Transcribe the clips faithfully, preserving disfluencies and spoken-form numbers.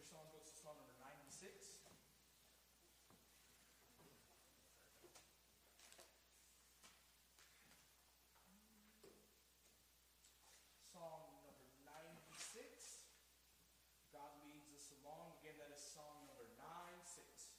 songbooks to Psalm number ninety-six. Psalm number ninety-six. God leads us along. Again, that is Psalm number nine six.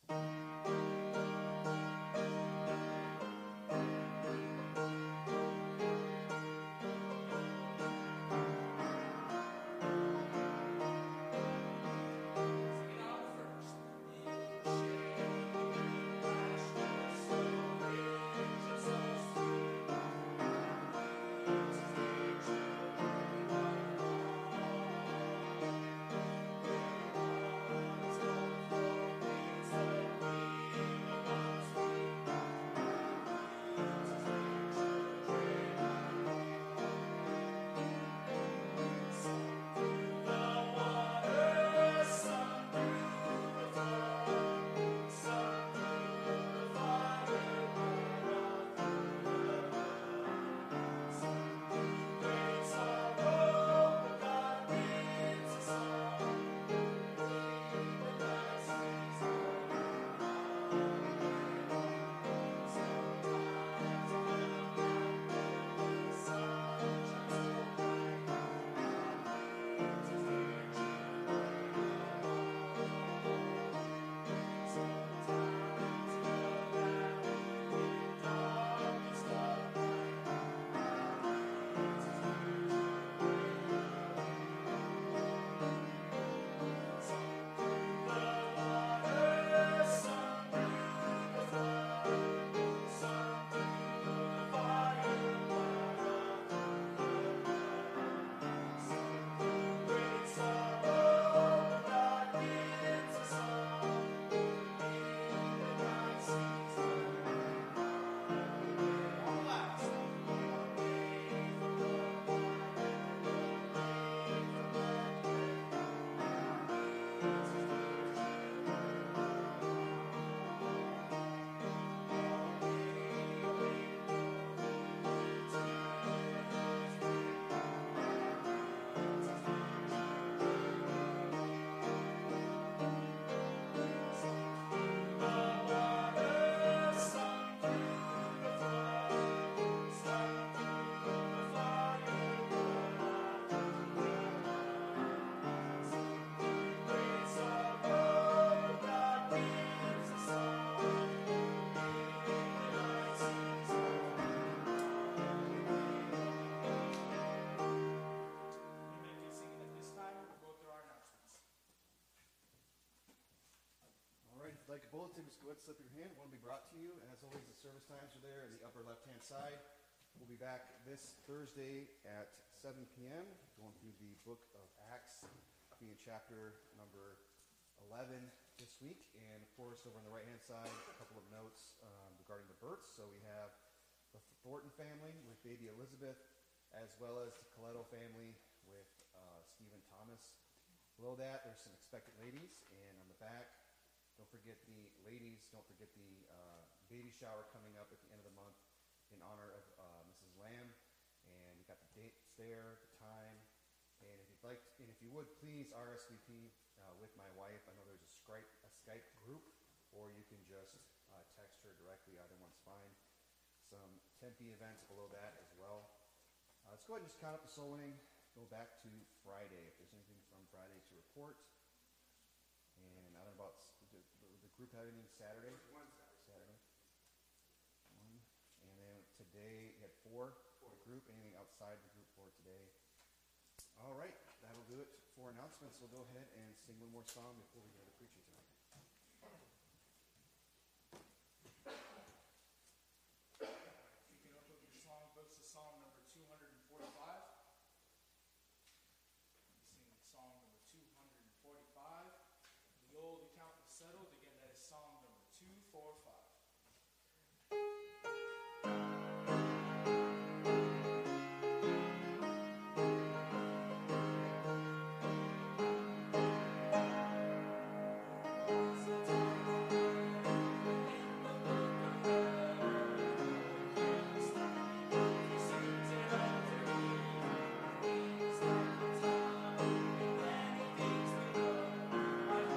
Go ahead and slip your hand. One will be brought to you. And as always, the service times are there in the upper left-hand side. We'll be back this Thursday at seven p.m. going through the book of Acts, being chapter number eleven this week. And, of course, over on the right-hand side, a couple of notes um, regarding the births. So we have the Thornton family with baby Elizabeth, as well as the Coletto family with uh, Stephen Thomas. Below that, there's some expectant ladies. And on the back, don't forget the ladies, don't forget the uh, baby shower coming up at the end of the month in honor of uh, Missus Lamb. And we got the dates there, the time. And if you'd like, and if you would, please R S V P uh, with my wife. I know there's a Skype, a Skype group, or you can just uh, text her directly. Either one's fine. Some Tempe events below that as well. Uh, let's go ahead and just count up the soul winning. Go back to Friday. If there's anything from Friday to report. And I don't know about the, the group have anything Saturday? One Saturday. Saturday. One. And then today you had four for the group. Anything outside the group for today? All right, that'll do it for announcements. We'll go ahead and sing one more song before we go to preaching tonight. You can open your songbooks to Psalm number two forty-five. Sing Psalm number two forty-five. The old account was settled. Again, that is Psalm number two forty-five. Thank you.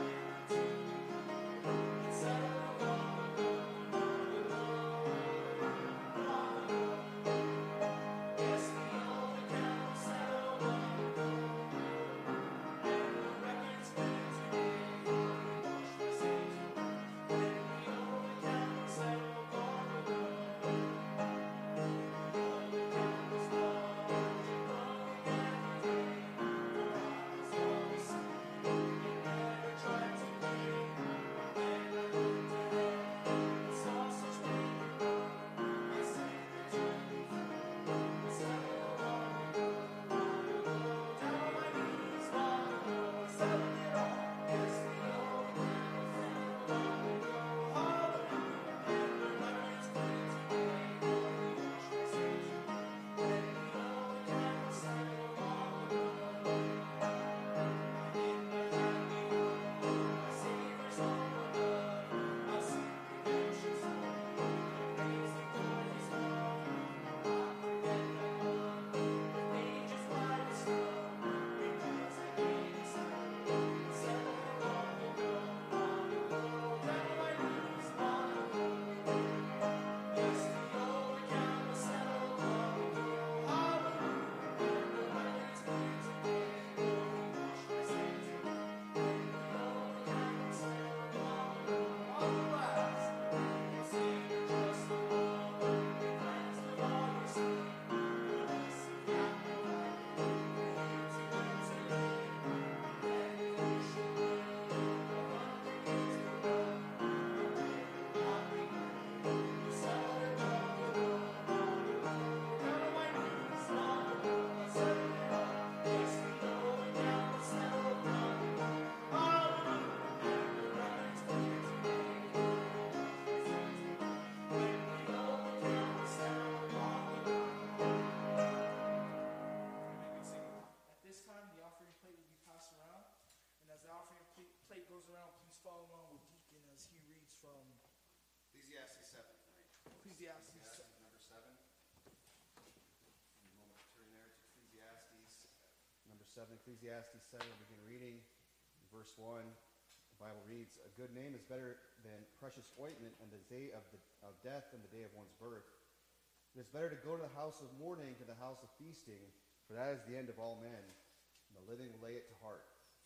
Ecclesiastes Ecclesiastes number seven. In a moment to turn there to Ecclesiastes number seven. Ecclesiastes seven, we'll begin reading. In verse one, the Bible reads, "A good name is better than precious ointment, and the day of, the, of death than the day of one's birth. It is better to go to the house of mourning to the house of feasting, for that is the end of all men, and the living lay it to heart.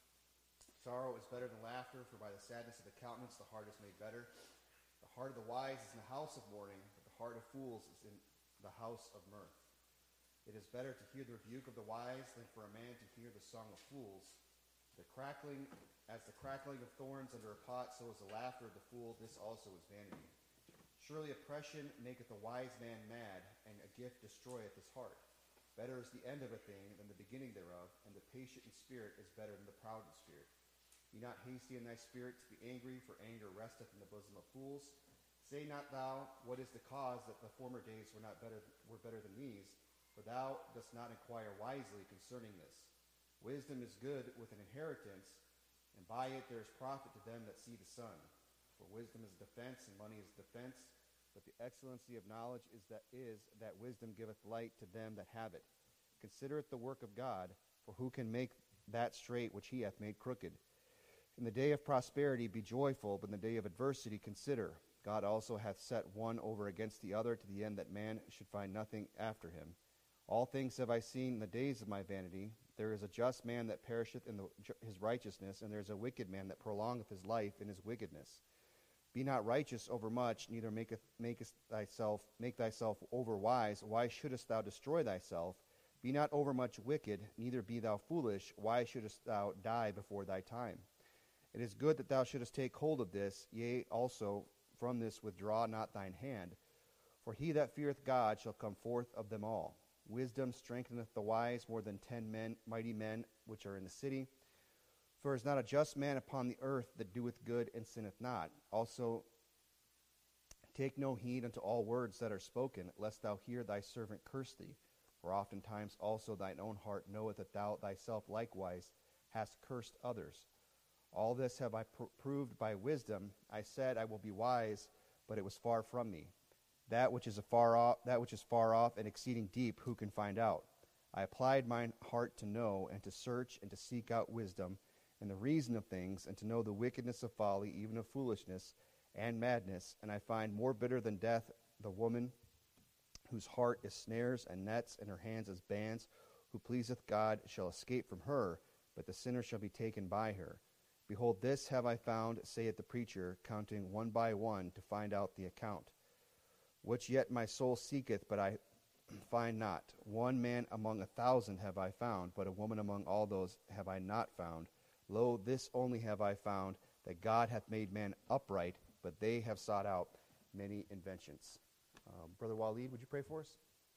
Sorrow is better than laughter, for by the sadness of the countenance the heart is made better. The heart of the wise is in the house of mourning, but the heart of fools is in the house of mirth. It is better to hear the rebuke of the wise than for a man to hear the song of fools. The crackling, as the crackling of thorns under a pot, so is the laughter of the fool. This also is vanity. Surely oppression maketh a wise man mad, and a gift destroyeth his heart. Better is the end of a thing than the beginning thereof, and the patient in spirit is better than the proud in spirit. Be not hasty in thy spirit to be angry, for anger resteth in the bosom of fools. Say not thou, what is the cause that the former days were not better were better than these? For thou dost not inquire wisely concerning this. Wisdom is good with an inheritance, and by it there is profit to them that see the sun. For wisdom is defense, and money is defense. But the excellency of knowledge is that is that wisdom giveth light to them that have it. Consider it the work of God, for who can make that straight which he hath made crooked? In the day of prosperity be joyful, but in the day of adversity consider. God also hath set one over against the other, to the end that man should find nothing after him. All things have I seen in the days of my vanity. There is a just man that perisheth in the, his righteousness, and there is a wicked man that prolongeth his life in his wickedness. Be not righteous overmuch, neither maketh, makest thyself, make thyself overwise. Why shouldest thou destroy thyself? Be not overmuch wicked, neither be thou foolish. Why shouldest thou die before thy time? It is good that thou shouldest take hold of this, yea, also from this withdraw not thine hand. For he that feareth God shall come forth of them all. Wisdom strengtheneth the wise more than ten men, mighty men which are in the city. For there is not a just man upon the earth that doeth good and sinneth not. Also take no heed unto all words that are spoken, lest thou hear thy servant curse thee. For oftentimes also thine own heart knoweth that thou thyself likewise hast cursed others. All this have I pr- proved by wisdom. I said, I will be wise, but it was far from me. That which is afar off, that which is far off and exceeding deep, who can find out? I applied mine heart to know, and to search, and to seek out wisdom, and the reason of things, and to know the wickedness of folly, even of foolishness and madness. And I find more bitter than death the woman whose heart is snares and nets, and her hands as bands. Who pleaseth God shall escape from her, but the sinner shall be taken by her. Behold, this have I found, saith the preacher, counting one by one to find out the account. Which yet my soul seeketh, but I find not. One man among a thousand have I found, but a woman among all those have I not found. Lo, this only have I found, that God hath made man upright, but they have sought out many inventions. Um, Brother Waleed, would you pray for us?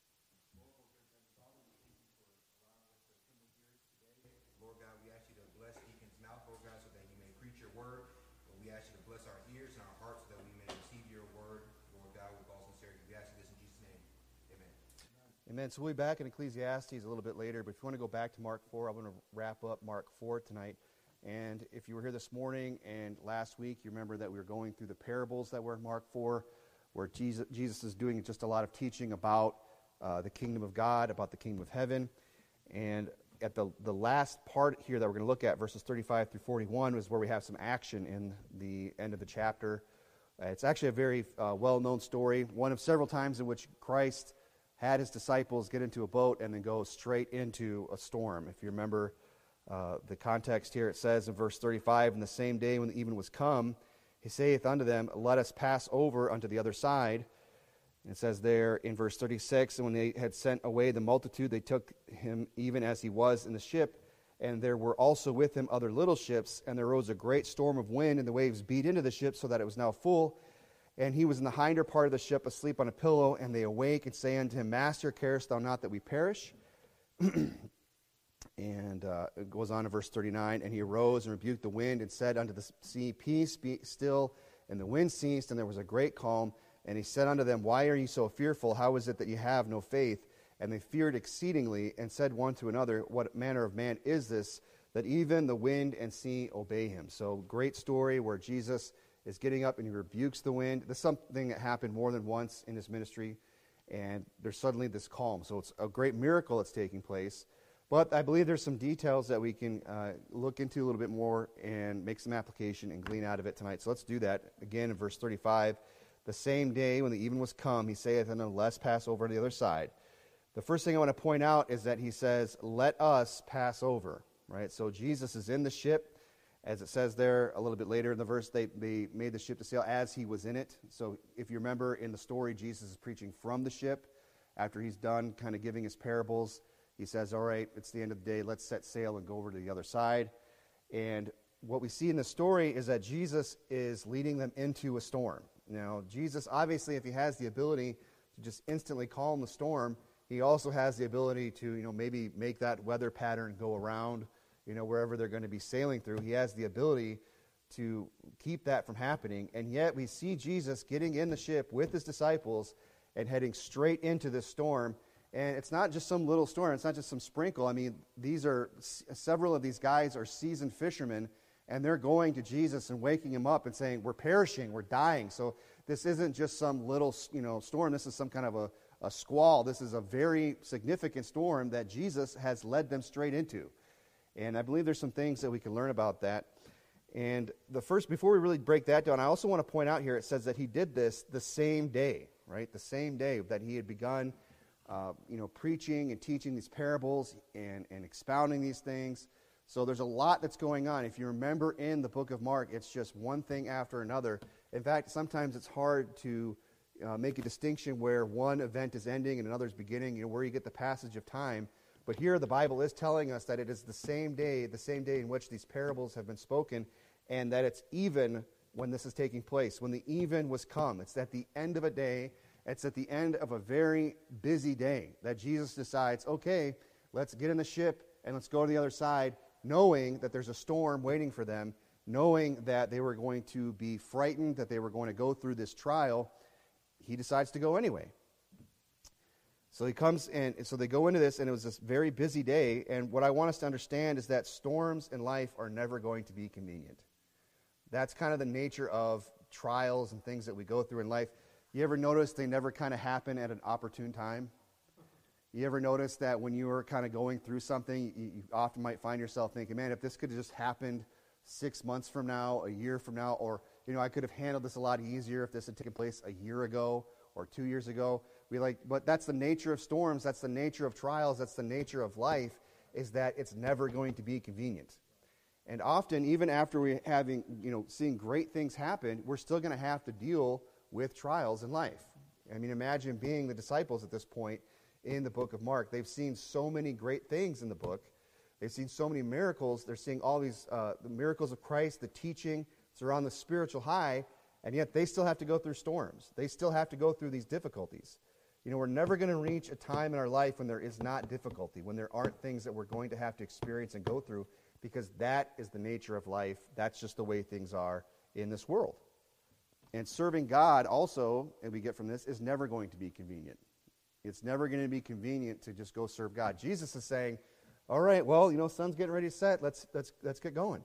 Lord God, we ask you to bless Deacon's mouth, Lord God, so that he may preach your word. But we ask you to bless our ears and our hearts so that we may receive your word, Lord God, with all sincerity. We ask you this in Jesus' name. Amen. Amen. So we'll be back in Ecclesiastes a little bit later, but if you want to go back to Mark four, I'm going to wrap up Mark four tonight. And if you were here this morning and last week, you remember that we were going through the parables that were in Mark four, where Jesus, Jesus is doing just a lot of teaching about uh, the kingdom of God, about the kingdom of heaven. And at the, the last part here that we're going to look at, verses thirty-five through forty-one, is where we have some action in the end of the chapter. Uh, it's actually a very uh, well-known story, one of several times in which Christ had his disciples get into a boat and then go straight into a storm. If you remember uh, the context here, it says in verse thirty-five, "In the same day when the even was come, he saith unto them, Let us pass over unto the other side. And it says there in verse thirty-six, "And when they had sent away the multitude, they took him even as he was in the ship. And there were also with him other little ships. And there arose a great storm of wind, and the waves beat into the ship, so that it was now full. And he was in the hinder part of the ship, asleep on a pillow. And they awake and say unto him, Master, carest thou not that we perish?" And uh, it goes on in verse thirty-nine, "And he arose and rebuked the wind, and said unto the sea, Peace, be still. And the wind ceased, and there was a great calm. And he said unto them, Why are ye so fearful? How is it that ye have no faith? And they feared exceedingly, and said one to another, What manner of man is this, that even the wind and sea obey him?" So great story where Jesus is getting up and he rebukes the wind. This is something that happened more than once in his ministry, and there's suddenly this calm. So it's a great miracle that's taking place. But I believe there's some details that we can uh, look into a little bit more and make some application and glean out of it tonight. So let's do that. Again, in verse thirty-five, the same day when the even was come, he saith unto them, let's pass over to the other side. The first thing I want to point out is that he says, let us pass over. Right? So Jesus is in the ship. As it says there a little bit later in the verse, they, they made the ship to sail as he was in it. So if you remember in the story, Jesus is preaching from the ship. After he's done kind of giving his parables, he says, all right, it's the end of the day. Let's set sail and go over to the other side. And what we see in the story is that Jesus is leading them into a storm. Now, Jesus, obviously, if he has the ability to just instantly calm the storm, he also has the ability to, you know, maybe make that weather pattern go around, you know, wherever they're going to be sailing through. He has the ability to keep that from happening. And yet we see Jesus getting in the ship with his disciples and heading straight into this storm. And it's not just some little storm. It's not just some sprinkle. I mean, these are several of these guys are seasoned fishermen, and they're going to Jesus and waking him up and saying, we're perishing, we're dying. So this isn't just some little, you know, storm. This is some kind of a, a squall. This is a very significant storm that Jesus has led them straight into. And I believe there's some things that we can learn about that. And the first, before we really break that down, I also want to point out here, it says that he did this the same day, right? The same day that he had begun, uh, you know, preaching and teaching these parables and, and expounding these things. So there's a lot that's going on. If you remember in the book of Mark, it's just one thing after another. In fact, sometimes it's hard to uh, make a distinction where one event is ending and another is beginning, you know, where you get the passage of time. But here the Bible is telling us that it is the same day, the same day in which these parables have been spoken, and that it's even when this is taking place, when the even was come. It's at the end of a day, it's at the end of a very busy day that Jesus decides, okay, let's get in the ship and let's go to the other side, knowing that there's a storm waiting for them, knowing that they were going to be frightened, that they were going to go through this trial. He decides to go anyway. So he comes in, and so they go into this, and it was this very busy day. And what I want us to understand is that storms in life are never going to be convenient. That's kind of the nature of trials and things that we go through in life. You ever notice they never kind of happen at an opportune time? You ever notice that when you are kind of going through something, you, you often might find yourself thinking, man, if this could have just happened six months from now, a year from now, or, you know, I could have handled this a lot easier if this had taken place a year ago or two years ago. We like, but that's the nature of storms, that's the nature of trials, that's the nature of life, is that it's never going to be convenient. And often, even after we having, you know, seeing great things happen, we're still going to have to deal with trials in life. I mean, imagine being the disciples at this point in the book of Mark. They've seen so many great things in the book. They've seen so many miracles. They're seeing all these uh, the miracles of Christ, the teaching. They're on the spiritual high, and yet they still have to go through storms. They still have to go through these difficulties. You know, we're never going to reach a time in our life when there is not difficulty, when there aren't things that we're going to have to experience and go through, because that is the nature of life. That's just the way things are in this world. And serving God also, and we get from this, is never going to be convenient. It's never going to be convenient to just go serve God. Jesus is saying, all right, well, you know, sun's getting ready to set. Let's let's let's get going.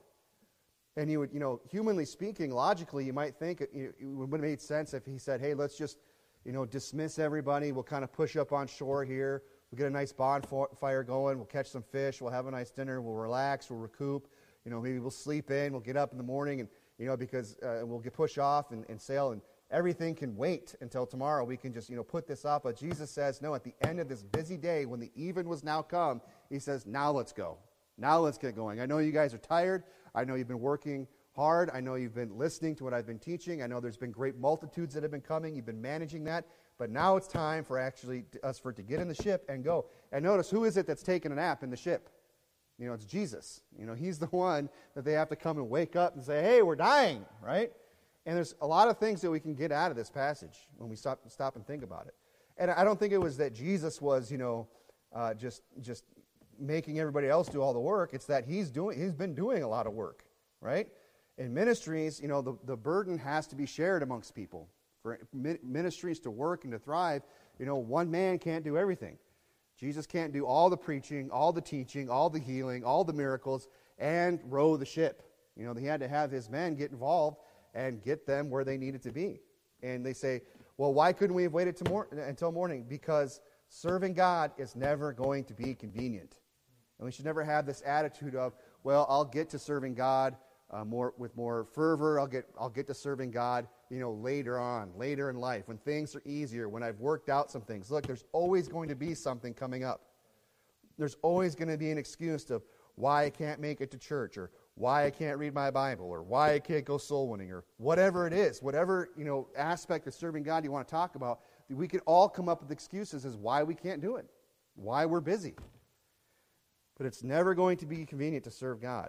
And you would, you know, humanly speaking, logically, you might think it, it would have made sense if he said, hey, let's just, you know, dismiss everybody. We'll kind of push up on shore here. We'll get a nice bonfire going. We'll catch some fish. We'll have a nice dinner. We'll relax. We'll recoup. You know, maybe we'll sleep in. We'll get up in the morning and, you know, because uh, we'll get push off and, and sail, and everything can wait until tomorrow. We can just, you know, put this off. But Jesus says, no, at the end of this busy day, when the even was now come, he says, now let's go. Now let's get going. I know you guys are tired. I know you've been working hard. I know you've been listening to what I've been teaching. I know there's been great multitudes that have been coming. You've been managing that. But now it's time for actually us for to get in the ship and go. And notice, who is it that's taking a nap in the ship? You know, it's Jesus. You know, he's the one that they have to come and wake up and say, hey, we're dying, right? And there's a lot of things that we can get out of this passage when we stop stop and think about it. And I don't think it was that Jesus was, you know, uh, just just making everybody else do all the work. It's that he's doing he's been doing a lot of work, right? In ministries, you know, the, the burden has to be shared amongst people. For ministries to work and to thrive, you know, one man can't do everything. Jesus can't do all the preaching, all the teaching, all the healing, all the miracles, and row the ship. You know, he had to have his men get involved and get them where they needed to be. And they say, well, why couldn't we have waited to mor- until morning? Because serving God is never going to be convenient. And we should never have this attitude of, well, I'll get to serving God uh, more with more fervor. I'll get I'll get to serving God, you know, later on, later in life, when things are easier, when I've worked out some things. Look, there's always going to be something coming up. There's always going to be an excuse to why I can't make it to church, or why I can't read my Bible, or why I can't go soul winning, or whatever it is, whatever, you know, aspect of serving God you want to talk about. We can all come up with excuses as why we can't do it, why we're busy. But it's never going to be convenient to serve God.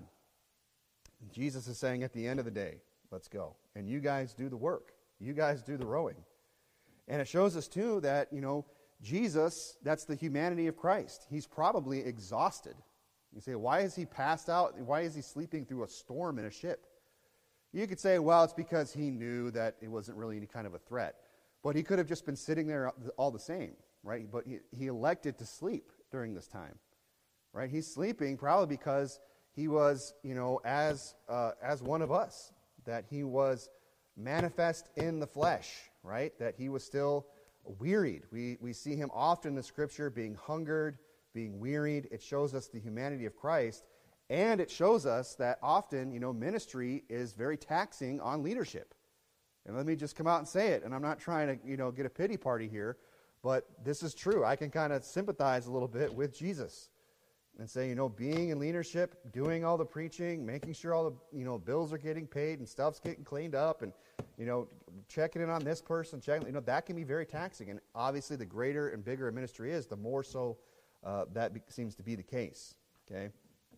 And Jesus is saying at the end of the day, let's go. And you guys do the work. You guys do the rowing. And it shows us, too, that, you know, Jesus, that's the humanity of Christ. He's probably exhausted. You say, why is he passed out? Why is he sleeping through a storm in a ship? You could say, well, it's because he knew that it wasn't really any kind of a threat. But he could have just been sitting there all the same, right? But he, he elected to sleep during this time, right? He's sleeping probably because he was, you know, as uh, as one of us, that he was manifest in the flesh, right? That he was still wearied. We we see him often in the Scripture being hungered, being wearied. It shows us the humanity of Christ, and it shows us that often, you know, ministry is very taxing on leadership. And let me just come out and say it, and I'm not trying to, you know, get a pity party here, but this is true. I can kind of sympathize a little bit with Jesus and say, you know, being in leadership, doing all the preaching, making sure all the, you know, bills are getting paid and stuff's getting cleaned up, and, you know, checking in on this person, checking, you know, that can be very taxing. And obviously the greater and bigger a ministry is, the more so uh, that be, seems to be the case, okay?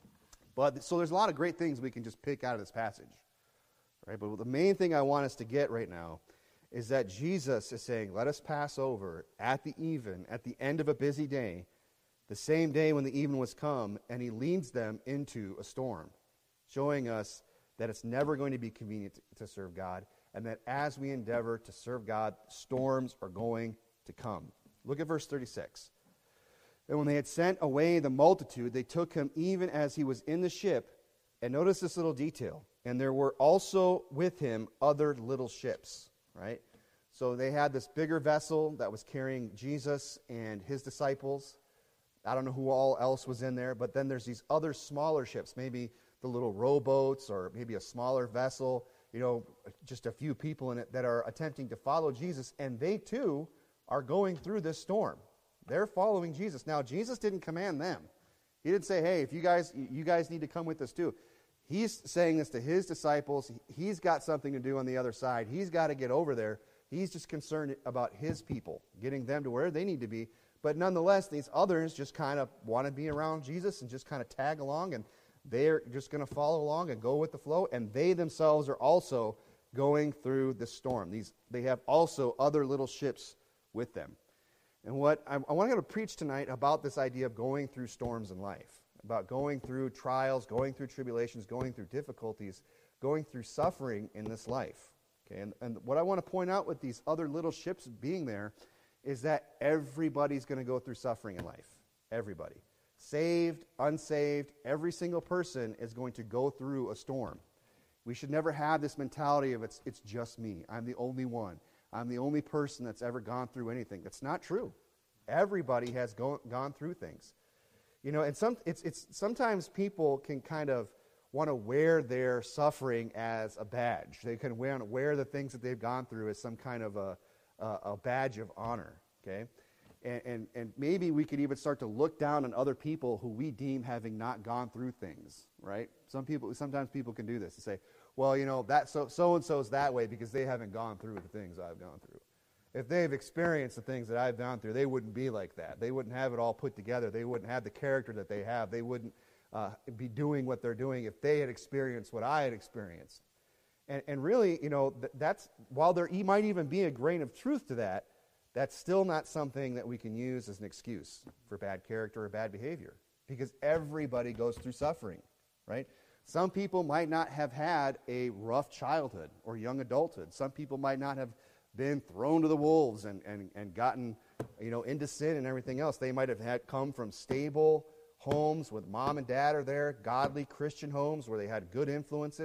But, so there's a lot of great things we can just pick out of this passage, right? But the main thing I want us to get right now is that Jesus is saying, let us pass over at the even, at the end of a busy day, the same day when the even was come, and he leads them into a storm, showing us that it's never going to be convenient to, to serve God, and that as we endeavor to serve God, storms are going to come. Look at verse thirty-six. And when they had sent away the multitude, they took him even as he was in the ship. And notice this little detail. And there were also with him other little ships, right? So they had this bigger vessel that was carrying Jesus and his disciples. I don't know who all else was in there, but then there's these other smaller ships, maybe the little rowboats or maybe a smaller vessel, you know, just a few people in it that are attempting to follow Jesus, and they too are going through this storm. They're following Jesus. Now, Jesus didn't command them. He didn't say, hey, if you guys you guys need to come with us too. He's saying this to his disciples. He's got something to do on the other side. He's got to get over there. He's just concerned about his people, getting them to where they need to be. But nonetheless, these others just kind of want to be around Jesus and just kind of tag along, and they're just going to follow along and go with the flow, and they themselves are also going through the storm. These They have also other little ships with them. And what I, I want to preach tonight about this idea of going through storms in life, about going through trials, going through tribulations, going through difficulties, going through suffering in this life. Okay, and, and what I want to point out with these other little ships being there is that everybody's going to go through suffering in life. Everybody. Saved, unsaved, every single person is going to go through a storm. We should never have this mentality of it's it's just me. I'm the only one. I'm the only person that's ever gone through anything. That's not true. Everybody has go, gone through things. You know, and some it's it's sometimes people can kind of want to wear their suffering as a badge. They can wear wear the things that they've gone through as some kind of a a, a badge of honor. Okay, and, and and maybe we could even start to look down on other people who we deem having not gone through things. Right? Some people sometimes people can do this and say, well, you know, that so so and so's that way because they haven't gone through the things I've gone through. If they've experienced the things that I've gone through, they wouldn't be like that. They wouldn't have it all put together. They wouldn't have the character that they have. They wouldn't uh, be doing what they're doing if they had experienced what I had experienced. And, and really, you know, th- that's while there e- might even be a grain of truth to that, that's still not something that we can use as an excuse for bad character or bad behavior, because everybody goes through suffering, right? Some people might not have had a rough childhood or young adulthood. Some people might not have been thrown to the wolves and, and, and gotten, you know, into sin and everything else. They might have had come from stable homes with mom and dad are there, godly Christian homes where they had good influences,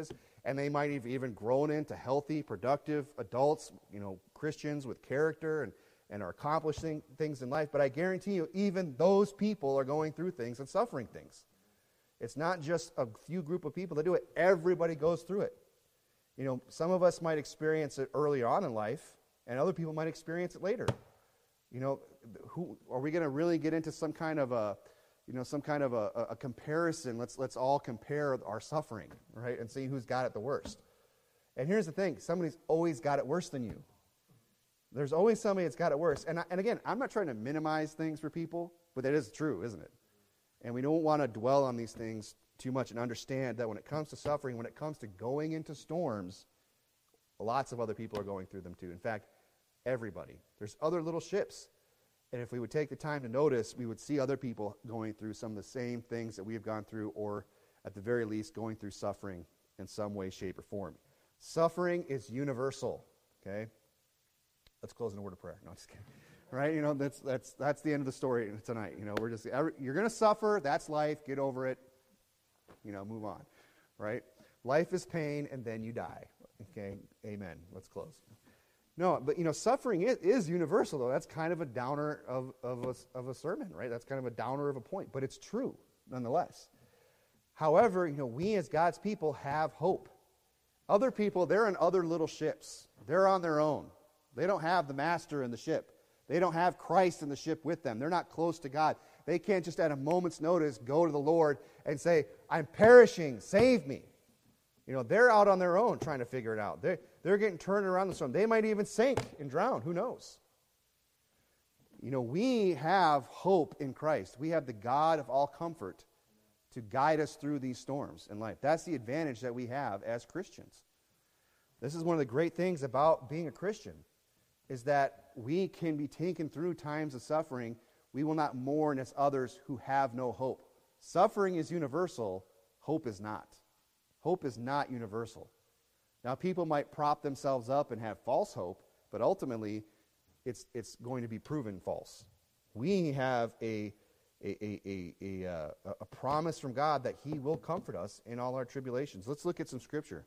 and they might have even grown into healthy, productive adults, you know, Christians with character and, and are accomplishing things in life. But I guarantee you, even those people are going through things and suffering things. It's not just a few group of people that do it. Everybody goes through it. You know, some of us might experience it early on in life, and other people might experience it later. You know, who are we going to really get into some kind of a, you know, some kind of a, a comparison? Let's let's all compare our suffering, right, and see who's got it the worst. And here's the thing: somebody's always got it worse than you. There's always somebody that's got it worse. And I, and again, I'm not trying to minimize things for people, but that is true, isn't it? And we don't want to dwell on these things too much and understand that when it comes to suffering, when it comes to going into storms, lots of other people are going through them too. In fact, everybody. There's other little ships. And if we would take the time to notice, we would see other people going through some of the same things that we have gone through, or at the very least, going through suffering in some way, shape, or form. Suffering is universal, okay? Let's close in a word of prayer. No, I'm just kidding. Right? You know, that's that's that's the end of the story tonight. You know, we're just every, you're going to suffer. That's life. Get over it. You know, move on. Right? Life is pain, and then you die. Okay? Amen. Let's close. No, but you know, suffering is, is universal, though. That's kind of a downer of of a, of a sermon, right? That's kind of a downer of a point, but it's true nonetheless. However, you know, we as God's people have hope. Other people, they're in other little ships. They're on their own. They don't have the master in the ship. They don't have Christ in the ship with them. They're not close to God. They can't just at a moment's notice go to the Lord and say, I'm perishing, save me. You know, they're out on their own trying to figure it out. They're, they're getting turned around the storm. They might even sink and drown. Who knows? You know, we have hope in Christ. We have the God of all comfort to guide us through these storms in life. That's the advantage that we have as Christians. This is one of the great things about being a Christian, is that we can be taken through times of suffering. We will not mourn as others who have no hope. Suffering is universal. Hope is not. Hope is not universal. Now, people might prop themselves up and have false hope, but ultimately, it's it's going to be proven false. We have a a a a, a, uh, a promise from God that He will comfort us in all our tribulations. Let's look at some scripture.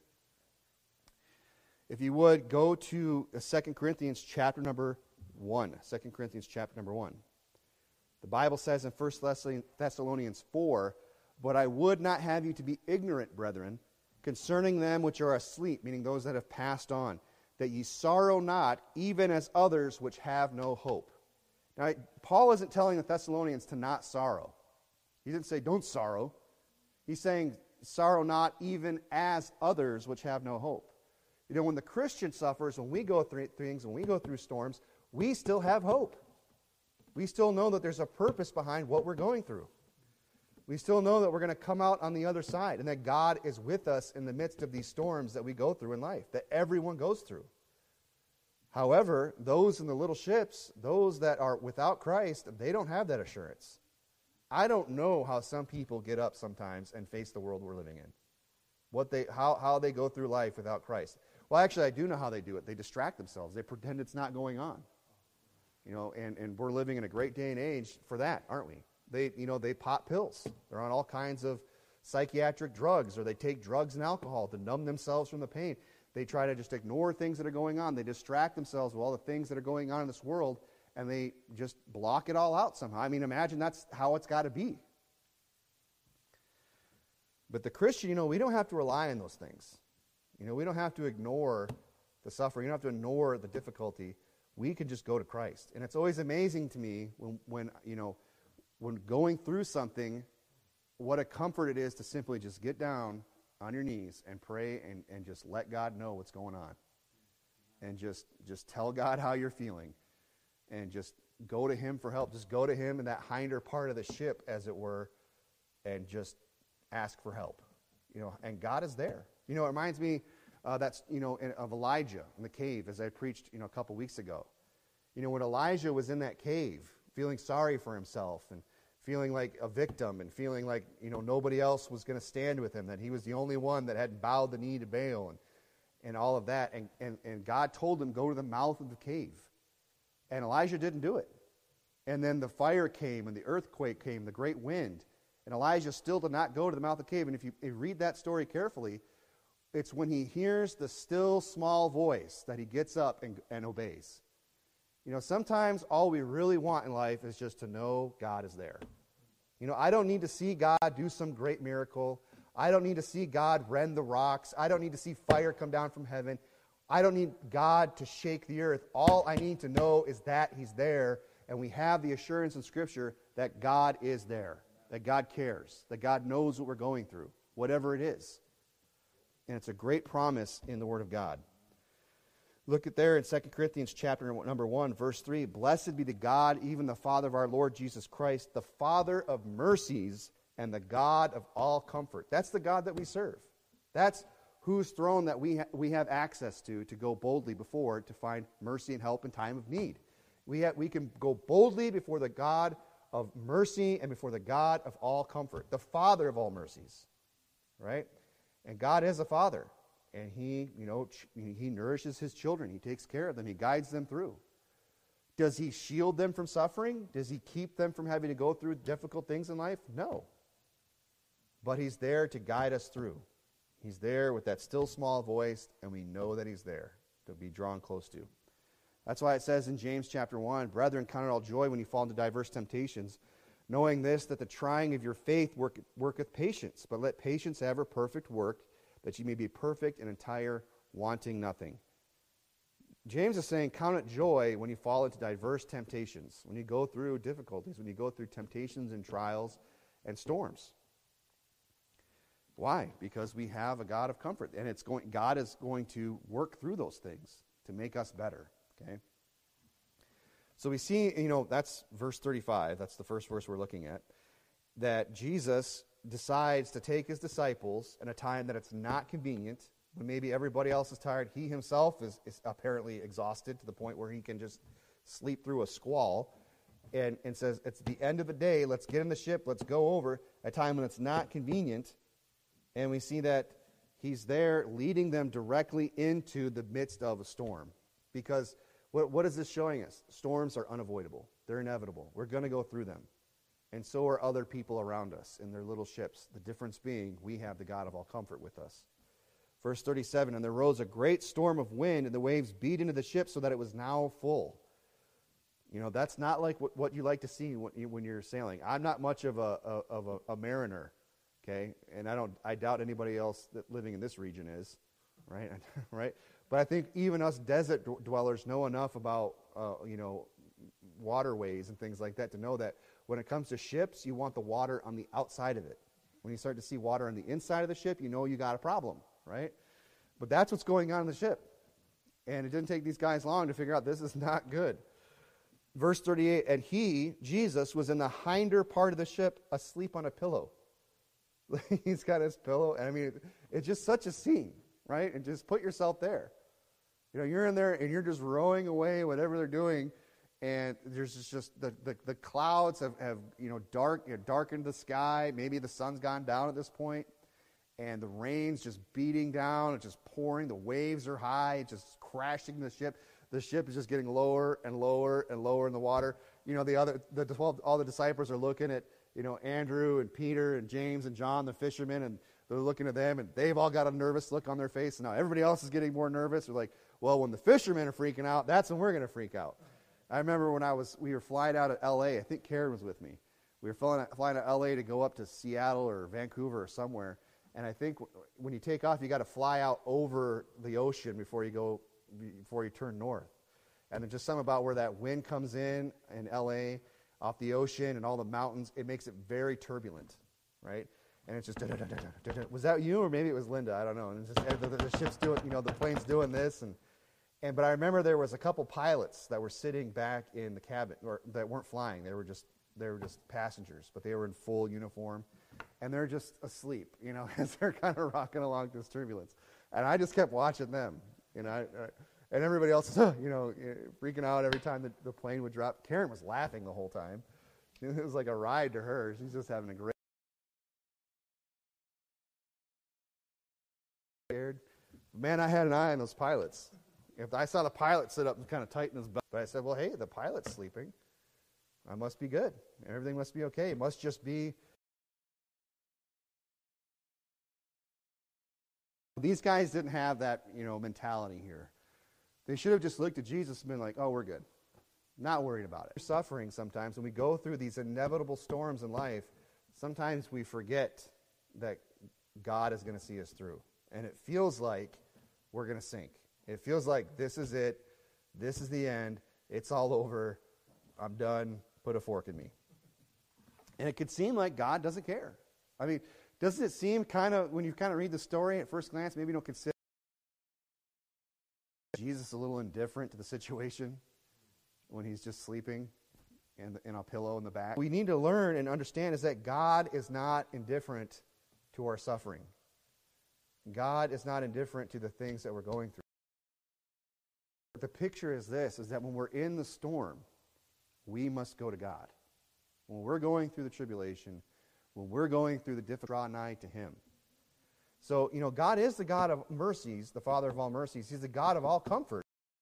If you would, go to Second Corinthians chapter number one. Second Corinthians chapter number one. The Bible says in First Thessalonians four, but I would not have you to be ignorant, brethren, concerning them which are asleep, meaning those that have passed on, that ye sorrow not, even as others which have no hope. Now, Paul isn't telling the Thessalonians to not sorrow. He didn't say, don't sorrow. He's saying, sorrow not, even as others which have no hope. You know, when the Christian suffers, when we go through things, when we go through storms, we still have hope. We still know that there's a purpose behind what we're going through. We still know that we're going to come out on the other side, and that God is with us in the midst of these storms that we go through in life, that everyone goes through. However, those in the little ships, those that are without Christ, they don't have that assurance. I don't know how some people get up sometimes and face the world we're living in. What they, how, how they go through life without Christ. Well, actually, I do know how they do it. They distract themselves. They pretend it's not going on. You know, and, and we're living in a great day and age for that, aren't we? They, you know, they pop pills. They're on all kinds of psychiatric drugs, or they take drugs and alcohol to numb themselves from the pain. They try to just ignore things that are going on. They distract themselves with all the things that are going on in this world, and they just block it all out somehow. I mean, imagine that's how it's got to be. But the Christian, you know, we don't have to rely on those things. You know, we don't have to ignore the suffering. You don't have to ignore the difficulty. We can just go to Christ. And it's always amazing to me when, when you know, when going through something, what a comfort it is to simply just get down on your knees and pray and, and just let God know what's going on. And just, just tell God how you're feeling. And just go to Him for help. Just go to Him in that hinder part of the ship, as it were, and just ask for help. You know, and God is there. You know, it reminds me uh, that's, you know, of Elijah in the cave, as I preached, you know, a couple weeks ago. You know, when Elijah was in that cave, feeling sorry for himself and feeling like a victim and feeling like, you know, nobody else was going to stand with him, that he was the only one that hadn't bowed the knee to Baal and, and all of that. And, and, and God told him, go to the mouth of the cave. And Elijah didn't do it. And then the fire came and the earthquake came, the great wind. And Elijah still did not go to the mouth of the cave. And if you, if you read that story carefully, It's when he hears the still small voice that he gets up and, and obeys. You know, sometimes all we really want in life is just to know God is there. You know, I don't need to see God do some great miracle. I don't need to see God rend the rocks. I don't need to see fire come down from heaven. I don't need God to shake the earth. All I need to know is that he's there, and we have the assurance in Scripture that God is there, that God cares, that God knows what we're going through, whatever it is. And it's a great promise in the Word of God. Look at there in Second Corinthians chapter number one, verse three. Blessed be the God, even the Father of our Lord Jesus Christ, the Father of mercies and the God of all comfort. That's the God that we serve. That's whose throne that we ha- we have access to, to go boldly before to find mercy and help in time of need. We ha- we can go boldly before the God of mercy and before the God of all comfort, the Father of all mercies, right? And God is a Father, and He, you know, ch- He nourishes His children. He takes care of them. He guides them through. Does He shield them from suffering? Does He keep them from having to go through difficult things in life? No. But He's there to guide us through. He's there with that still small voice, and we know that He's there to be drawn close to. That's why it says in James chapter one, Brethren, count it all joy when you fall into diverse temptations, knowing this, that the trying of your faith work, worketh patience. But let patience have her perfect work, that you may be perfect and entire, wanting nothing. James is saying, count it joy when you fall into diverse temptations, when you go through difficulties, when you go through temptations and trials and storms. Why? Because we have a God of comfort, and it's going. God is going to work through those things to make us better. Okay. So we see, you know, that's verse thirty-five. That's the first verse we're looking at. That Jesus decides to take his disciples in a time that it's not convenient, when maybe everybody else is tired. He himself is, is apparently exhausted to the point where he can just sleep through a squall, and, and says, it's the end of the day, let's get in the ship, let's go over, a time when it's not convenient. And we see that he's there leading them directly into the midst of a storm. Because what, what is this showing us? Storms are unavoidable. They're inevitable. We're going to go through them. And so are other people around us in their little ships. The difference being, we have the God of all comfort with us. Verse thirty-seven, and there rose a great storm of wind, and the waves beat into the ship so that it was now full. You know, that's not like what, what you like to see when, you, when you're sailing. I'm not much of a, a, of a, a mariner. Okay, and I don't. I doubt anybody else that living in this region is, right? right. But I think even us desert d- dwellers know enough about, uh, you know, waterways and things like that to know that when it comes to ships, you want the water on the outside of it. When you start to see water on the inside of the ship, you know you got a problem, right? But that's what's going on in the ship, and it didn't take these guys long to figure out this is not good. Verse thirty-eight, and he, Jesus, was in the hinder part of the ship, asleep on a pillow. He's got his pillow, and I mean, it's just such a scene, right? And just put yourself there. You know, you're in there, and you're just rowing away, whatever they're doing, and there's just, just the, the, the clouds have, have you know, dark, you know, darkened the sky. Maybe the sun's gone down at this point, and the rain's just beating down. It's just pouring. The waves are high. It's just crashing the ship. The ship is just getting lower and lower and lower in the water. You know, the other, the twelve, all the disciples are looking at, you know, Andrew and Peter and James and John, the fishermen, and they're looking at them, and they've all got a nervous look on their face. And now everybody else is getting more nervous. They're like, well, when the fishermen are freaking out, that's when we're going to freak out. I remember when I was, we were flying out of L A. I think Karen was with me. We were flying out, flying out of L A to go up to Seattle or Vancouver or somewhere. And I think w- when you take off, you got to fly out over the ocean before you go, before you turn north. And there's just something about where that wind comes in in L A, off the ocean and all the mountains, it makes it very turbulent, right? And it's just, da-da-da-da-da-da. Was that you, or maybe it was Linda? I don't know. And it's just, the, the ship's doing, you know, the plane's doing this, and and but I remember there was a couple pilots that were sitting back in the cabin, or that weren't flying. They were just they were just passengers, but they were in full uniform, and they're just asleep, you know, as they're kind of rocking along this turbulence. And I just kept watching them, you know. I, I, And everybody else is, you know, freaking out every time the, the plane would drop. Karen was laughing the whole time. It was like a ride to her. She's just having a great scared. Man, I had an eye on those pilots. If I saw the pilot sit up and kind of tighten his belt, but I said, well, hey, the pilot's sleeping. I must be good. Everything must be okay. It must just be These guys didn't have that, you know, mentality here. They should have just looked at Jesus and been like, oh, we're good. Not worried about it. We're suffering sometimes, when we go through these inevitable storms in life, sometimes we forget that God is going to see us through. And it feels like we're going to sink. It feels like this is it. This is the end. It's all over. I'm done. Put a fork in me. And it could seem like God doesn't care. I mean, doesn't it seem kind of, when you kind of read the story at first glance, maybe you don't consider Jesus a little indifferent to the situation when he's just sleeping in, in a pillow in the back? We need to learn and understand is that God is not indifferent to our suffering. God is not indifferent to the things that we're going through. But the picture is this, is that when we're in the storm, we must go to God. When we're going through the tribulation, when we're going through the difficult, draw nigh to him. So, you know, God is the God of mercies, the Father of all mercies. He's the God of all comfort.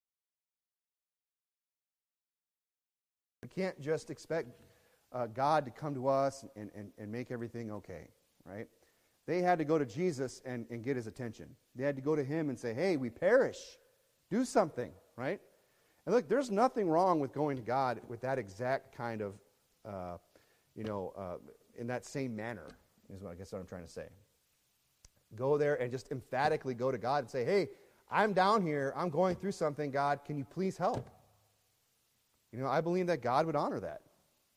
We can't just expect uh, God to come to us and, and, and make everything okay, right? They had to go to Jesus and, and get his attention. They had to go to him and say, hey, we perish. Do something, right? And look, there's nothing wrong with going to God with that exact kind of, uh, you know, uh, in that same manner, is what I guess what I'm trying to say. Go there and just emphatically go to God and say, hey, I'm down here. I'm going through something. God, can you please help? You know, I believe that God would honor that.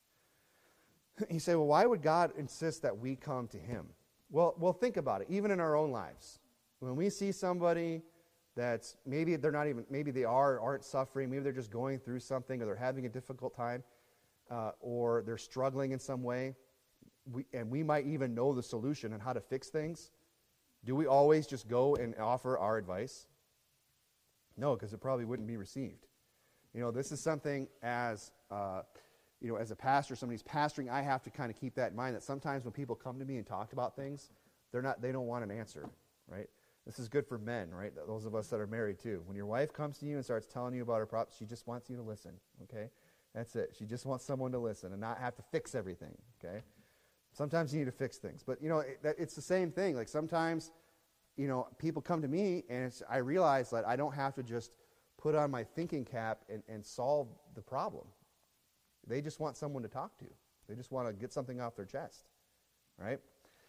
You say, well, why would God insist that we come to him? Well, well, think about it. Even in our own lives, when we see somebody that's maybe they're not even, maybe they are aren't suffering, maybe they're just going through something, or they're having a difficult time, uh, or they're struggling in some way, we, and we might even know the solution on how to fix things. Do we always just go and offer our advice? No, because it probably wouldn't be received. You know, this is something as uh, you know, as a pastor, somebody's pastoring, I have to kind of keep that in mind, that sometimes when people come to me and talk about things, they're not, they don't want an answer, right? This is good for men, right? Those of us that are married too. When your wife comes to you and starts telling you about her problems, she just wants you to listen, okay? That's it. She just wants someone to listen and not have to fix everything, okay? Sometimes you need to fix things. But, you know, it, it's the same thing. Like sometimes, you know, people come to me and it's, I realize that I don't have to just put on my thinking cap and, and solve the problem. They just want someone to talk to. They just want to get something off their chest, right?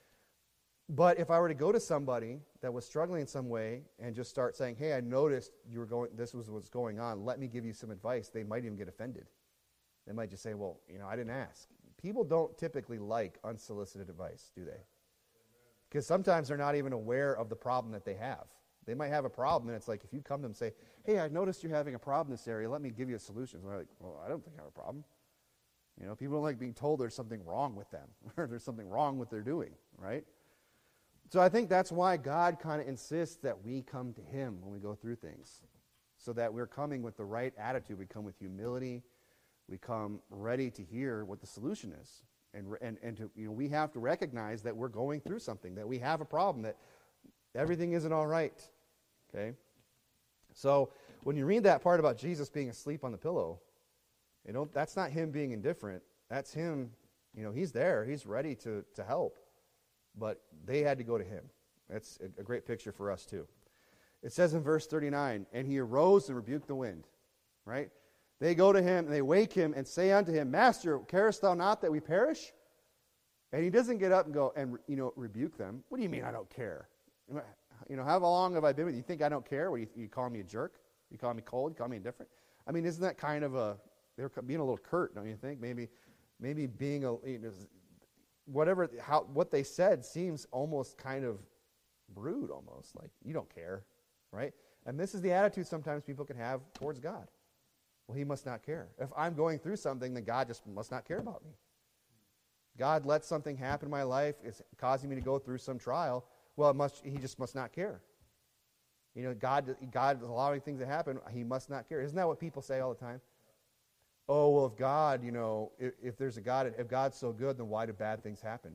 But if I were to go to somebody that was struggling in some way and just start saying, hey, I noticed you were going, this was what's going on, let me give you some advice, they might even get offended. They might just say, well, you know, I didn't ask. People don't typically like unsolicited advice, do they? Because sometimes they're not even aware of the problem that they have. They might have a problem, and it's like if you come to them and say, hey, I noticed you're having a problem in this area, let me give you a solution. And they're like, well, I don't think I have a problem. You know, people don't like being told there's something wrong with them, or there's something wrong with what they're doing, right? So I think that's why God kind of insists that we come to him when we go through things, so that we're coming with the right attitude. We come with humility. We come ready to hear what the solution is. And, and, and to, you know, we have to recognize that we're going through something, that we have a problem, that everything isn't all right, okay? So when you read that part about Jesus being asleep on the pillow, you know, that's not him being indifferent. That's him, you know, he's there. He's ready to, to help. But they had to go to him. That's a, a great picture for us too. It says in verse thirty-nine, and he arose and rebuked the wind, right? They go to him and they wake him and say unto him, Master, carest thou not that we perish? And he doesn't get up and go and, you know, rebuke them. What do you mean I don't care? You know, how long have I been with you? You think I don't care? What, you, you call me a jerk? You call me cold? You call me indifferent? I mean, isn't that kind of a, they're being a little curt, don't you think? Maybe, maybe being a, you know, whatever, how, what they said seems almost kind of rude, almost like you don't care, right? And this is the attitude sometimes people can have towards God. Well, he must not care. If I'm going through something, then God just must not care about me. God lets something happen in my life. It's causing me to go through some trial. Well, it must, he just must not care. You know, God, God is allowing things to happen. He must not care. Isn't that what people say all the time? Oh, well, if God, you know, if, if there's a God, if God's so good, then why do bad things happen?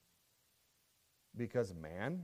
Because man.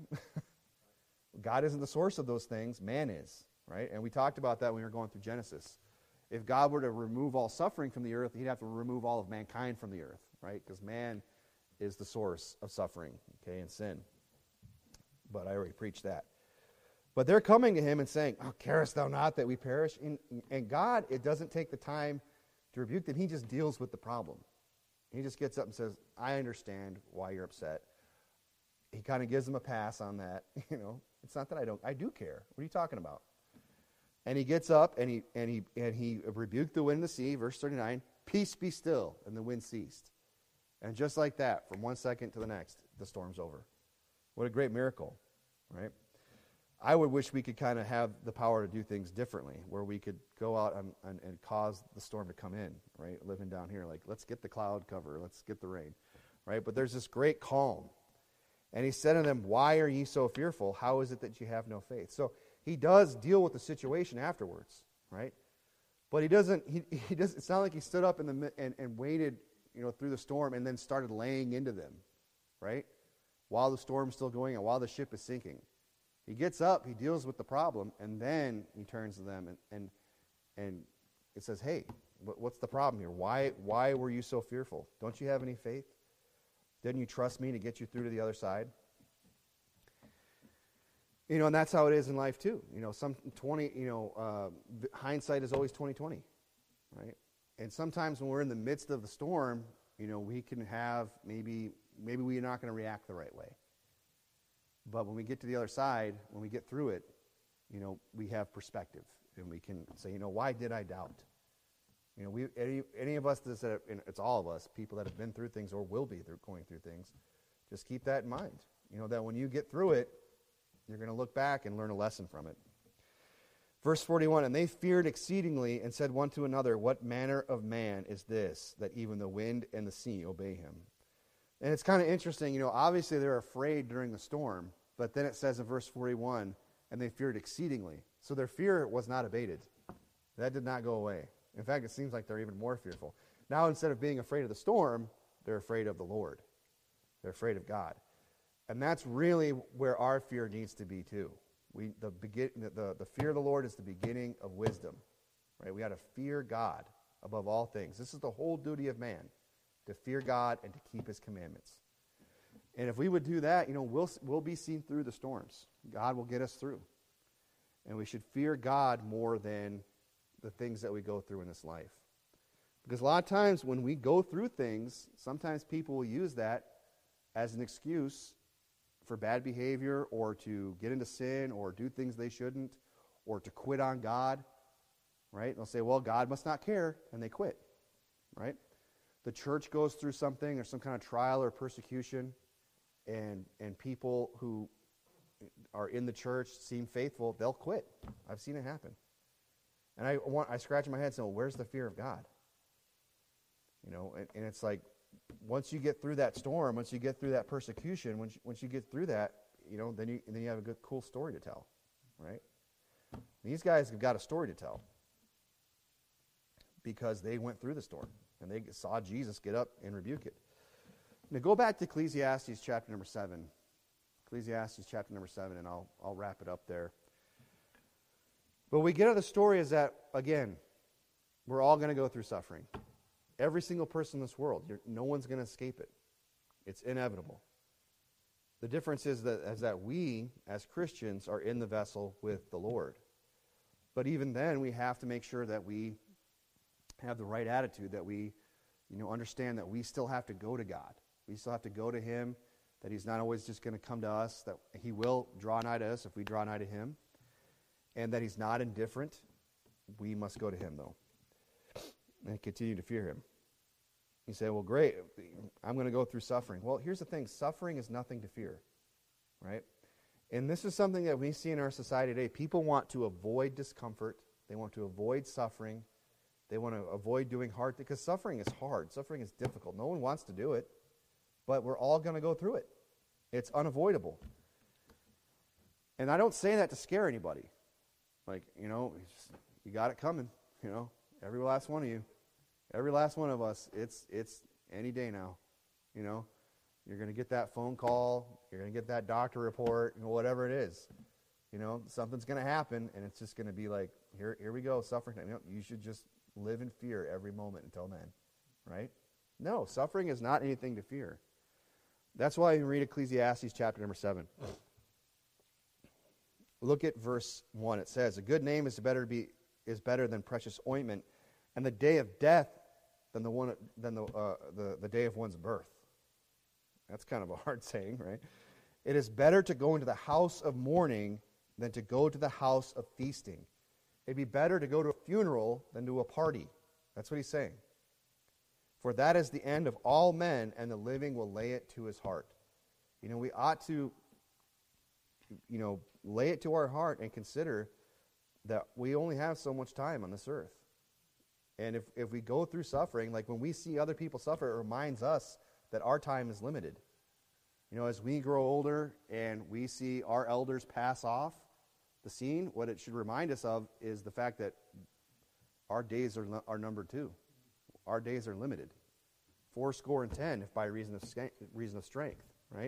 God isn't the source of those things. Man is, right? And we talked about that when we were going through Genesis. If God were to remove all suffering from the earth, he'd have to remove all of mankind from the earth, right? Because man is the source of suffering, okay, and sin. But I already preached that. But they're coming to him and saying, oh, carest thou not that we perish? And, and God, it doesn't take the time to rebuke them. He just deals with the problem. He just gets up and says, I understand why you're upset. He kind of gives them a pass on that. You know, it's not that I don't, I do care. What are you talking about? And he gets up and he and he and he rebuked the wind and the sea, verse thirty-nine, peace be still, and the wind ceased. And just like that, from one second to the next, the storm's over. What a great miracle, right? I would wish we could kind of have the power to do things differently, where we could go out and, and, and cause the storm to come in, right? Living down here, like, let's get the cloud cover, let's get the rain, right? But there's this great calm. And he said to them, why are ye so fearful? How is it that you have no faith? So he does deal with the situation afterwards, right? But he doesn't, he, he does. It's not like he stood up in the mi- and, and waited, you know, through the storm and then started laying into them, right? While the storm's still going and while the ship is sinking. He gets up, he deals with the problem, and then he turns to them and and, and it says, hey, what, what's the problem here? Why, why were you so fearful? Don't you have any faith? Didn't you trust me to get you through to the other side? You know, and that's how it is in life too. You know, some twenty, you know, uh, hindsight is always twenty twenty, right? And sometimes when we're in the midst of the storm, you know, we can have maybe maybe we're not going to react the right way. But when we get to the other side, when we get through it, you know, we have perspective, and we can say, you know, why did I doubt? You know, we any any of us that have, and it's all of us, people that have been through things or will be through, going through things, just keep that in mind. You know, that when you get through it, you're going to look back and learn a lesson from it. Verse forty-one, and they feared exceedingly and said one to another, what manner of man is this, that even the wind and the sea obey him? And it's kind of interesting, you know, obviously they're afraid during the storm, but then it says in verse forty-one, and they feared exceedingly. So their fear was not abated. That did not go away. In fact, it seems like they're even more fearful. Now, instead of being afraid of the storm, they're afraid of the Lord. They're afraid of God. And that's really where our fear needs to be too. We the begin the, the fear of the Lord is the beginning of wisdom. Right? We got to fear God above all things. This is the whole duty of man, to fear God and to keep his commandments. And if we would do that, you know, we'll we'll be seen through the storms. God will get us through. And we should fear God more than the things that we go through in this life. Because a lot of times when we go through things, sometimes people will use that as an excuse for bad behavior or to get into sin or do things they shouldn't or to quit on God, right? They'll say, well, God must not care, and they quit, right? The church goes through something or some kind of trial or persecution, and and people who are in the church seem faithful, they'll quit. I've seen it happen. And I want I scratch my head and say, well, where's the fear of God? You know, and, and it's like, once you get through that storm, once you get through that persecution, once you, once you get through that, you know, then you then you have a good, cool story to tell, right? These guys have got a story to tell because they went through the storm and they saw Jesus get up and rebuke it. Now go back to Ecclesiastes chapter number seven. Ecclesiastes chapter number seven, and I'll I'll wrap it up there. But we get out of the story is that, again, we're all going to go through suffering. Every single person in this world, you're, no one's going to escape it. It's inevitable. The difference is that, is that we, as Christians, are in the vessel with the Lord. But even then, we have to make sure that we have the right attitude, that we, you know, understand that we still have to go to God. We still have to go to Him, that He's not always just going to come to us, that He will draw nigh to us if we draw nigh to Him, and that He's not indifferent. We must go to Him, though, and continue to fear Him. You say, well, great, I'm going to go through suffering. Well, here's the thing. Suffering is nothing to fear, right? And this is something that we see in our society today. People want to avoid discomfort. They want to avoid suffering. They want to avoid doing hard things, because suffering is hard. Suffering is difficult. No one wants to do it, but we're all going to go through it. It's unavoidable. And I don't say that to scare anybody. Like, you know, you got it coming, you know, every last one of you. Every last one of us, it's it's any day now, you know. You're going to get that phone call. You're going to get that doctor report, you know, whatever it is. You know, something's going to happen, and it's just going to be like, here here we go, suffering. You know, you should just live in fear every moment until then, right? No, suffering is not anything to fear. That's why you read Ecclesiastes chapter number seven. Look at verse one. It says, a good name is better to be is better than precious ointment, and the day of death than the one than the uh, the, the day of one's birth. That's kind of a hard saying, right? It is better to go into the house of mourning than to go to the house of feasting. It'd be better to go to a funeral than to a party. That's what he's saying. For that is the end of all men, and the living will lay it to his heart. You know, we ought to, you know, lay it to our heart and consider that we only have so much time on this earth. And if, if we go through suffering, like when we see other people suffer, it reminds us that our time is limited. You know, as we grow older and we see our elders pass off the scene, what it should remind us of is the fact that our days are, are numbered too. Our days are limited. Four score and ten, if by reason of, reason of strength, right?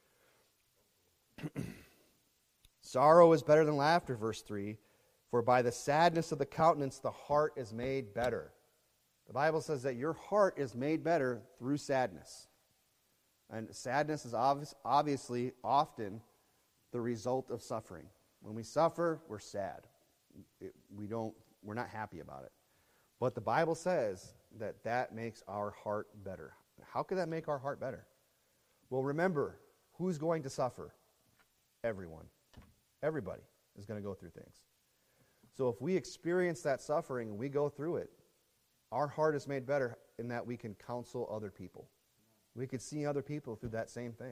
Sorrow is better than laughter, verse three. For by the sadness of the countenance, the heart is made better. The Bible says that your heart is made better through sadness. And sadness is obvious, obviously often the result of suffering. When we suffer, we're sad. It, we don't, we're not happy about it. But the Bible says that that makes our heart better. How could that make our heart better? Well, remember, who's going to suffer? Everyone. Everybody is going to go through things. So if we experience that suffering and we go through it, our heart is made better in that we can counsel other people. We could see other people through that same thing.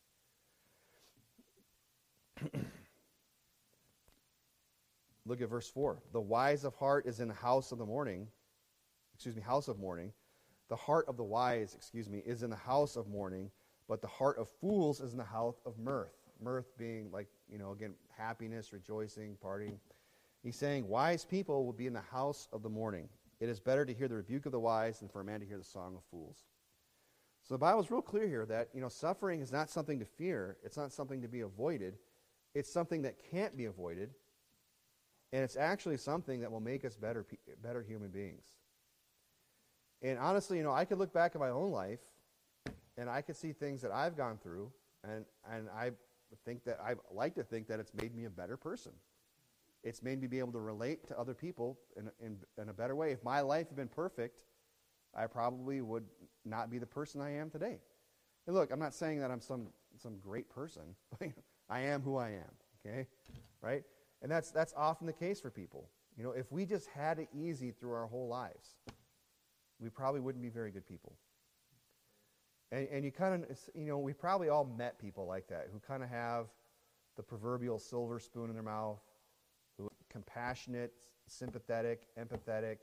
Look at verse four. The wise of heart is in the house of the mourning. Excuse me, house of mourning. The heart of the wise, excuse me, is in the house of mourning, but the heart of fools is in the house of mirth. Mirth being like, you know, again, happiness, rejoicing, partying. He's saying wise people will be in the house of the mourning. It is better to hear the rebuke of the wise than for a man to hear the song of fools. So the Bible is real clear here that, you know, suffering is not something to fear. It's not something to be avoided. It's something that can't be avoided. And it's actually something that will make us better, better human beings. And honestly, you know, I could look back at my own life, and I could see things that I've gone through, and, and I think that I like to think that it's made me a better person. It's made me be able to relate to other people in, in, in a better way. If my life had been perfect, I probably would not be the person I am today. And look, I'm not saying that I'm some some great person, but I am who I am, okay? Right? And that's that's often the case for people. You know, if we just had it easy through our whole lives, we probably wouldn't be very good people. And, and you kind of, you know, we probably all met people like that who kind of have the proverbial silver spoon in their mouth, who are compassionate, sympathetic, empathetic.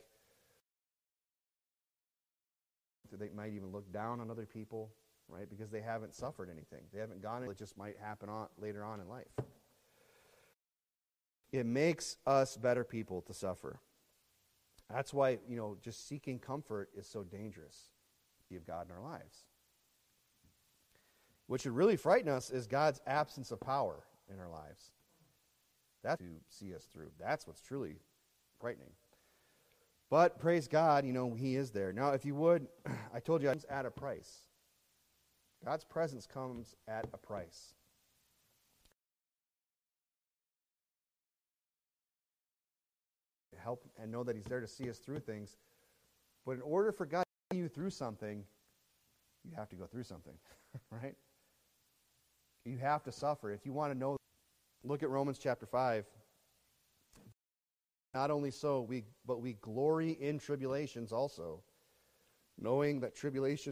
They might even look down on other people, right? Because they haven't suffered anything. They haven't gone. It just might happen on, later on in life. It makes us better people to suffer. That's why, you know, just seeking comfort is so dangerous. Of God in our lives. What should really frighten us is God's absence of power in our lives. That's to see us through. That's what's truly frightening. But praise God, you know, He is there. Now, if you would, I told you it's at a price. God's presence comes at a price. Help and know that He's there to see us through things. But in order for God to see you through something, you have to go through something, right? You have to suffer. If you want to know, look at Romans chapter five. Not only so, we but we glory in tribulations also, knowing that tribulation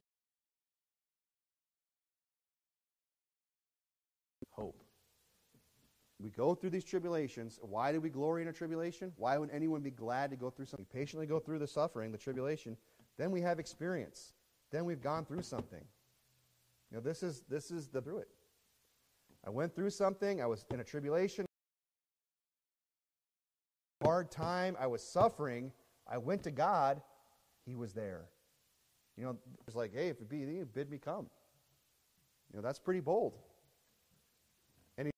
hope. We go through these tribulations. Why do we glory in a tribulation? Why would anyone be glad to go through something? We patiently go through the suffering, the tribulation. Then we have experience. Then we've gone through something. You know, this is this is the through it. I went through something. I was in a tribulation. Hard time. I was suffering. I went to God. He was there. You know, it's like, hey, if it be thee, bid me come. You know, that's pretty bold. And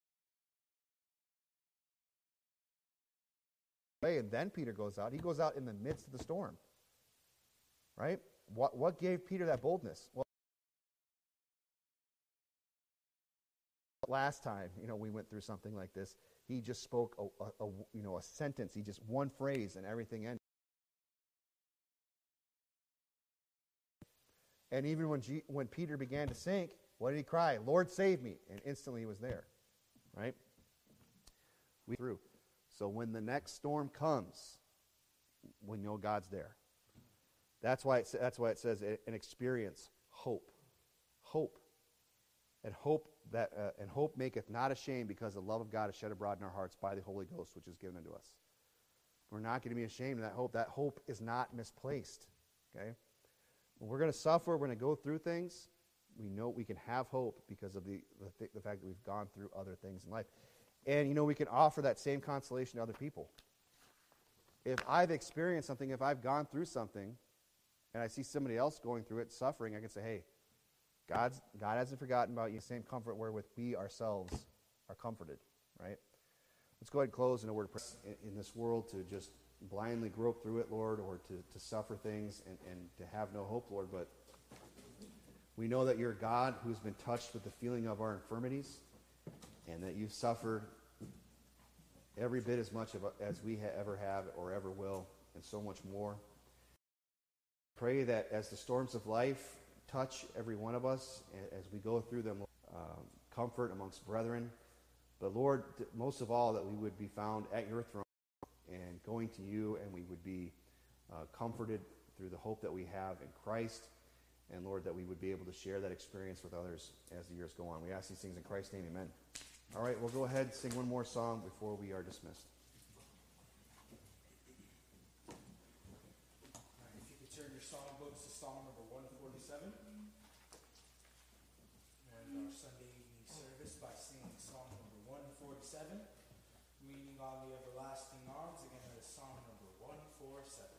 he, and then Peter goes out. He goes out in the midst of the storm. Right? What what gave Peter that boldness? Well, last time, you know, we went through something like this, He just spoke a, a, a you know a sentence. He just one phrase and everything ended. And even when G, when Peter began to sink, what did he cry? Lord, save me! And instantly he was there, right? We through. So when the next storm comes, we know God's there. That's why it, that's why it says an experience hope, hope, and hope that uh, and hope maketh not ashamed, because the love of God is shed abroad in our hearts by the Holy Ghost, which is given unto us. We're not going to be ashamed of that hope. That hope is not misplaced. Okay. When we're going to suffer, we're going to go through things, we know we can have hope because of the, the, th- the fact that we've gone through other things in life. And, you know, we can offer that same consolation to other people. If I've experienced something, if I've gone through something, and I see somebody else going through it, suffering, I can say, hey, God's, God hasn't forgotten about you. Same comfort wherewith we ourselves are comforted, right? Let's go ahead and close in a word of prayer. In, in this world, to just blindly grope through it, Lord, or to, to suffer things and, and to have no hope, Lord. But we know that you're God who's been touched with the feeling of our infirmities, and that you've suffered every bit as much of, as we ha- ever have or ever will, and so much more. Pray that as the storms of life touch every one of us, as we go through them, um, comfort amongst brethren. But Lord, most of all, that we would be found at your throne and going to you, and we would be uh, comforted through the hope that we have in Christ. And Lord, that we would be able to share that experience with others as the years go on. We ask these things in Christ's name, amen. All right, we'll go ahead and sing one more song before we are dismissed. All right, if you could turn your songbooks to Psalm number one forty-seven. And our Sunday evening service by singing Psalm number one forty-seven. Leaning on the everlasting arms. Again, that is Psalm number one forty-seven.